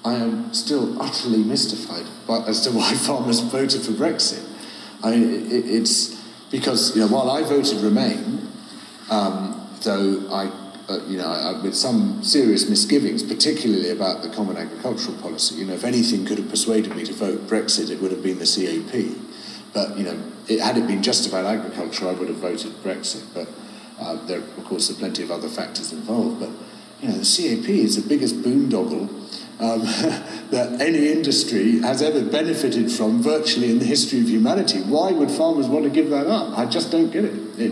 I am still utterly mystified as to why farmers voted for Brexit. It's because, while I voted Remain, though I with some serious misgivings, particularly about the Common Agricultural Policy. If anything could have persuaded me to vote Brexit, it would have been the CAP. But, had it been just about agriculture, I would have voted Brexit. But there, of course, are plenty of other factors involved. But, the CAP is the biggest boondoggle that any industry has ever benefited from virtually in the history of humanity. Why would farmers want to give that up? I just don't get it.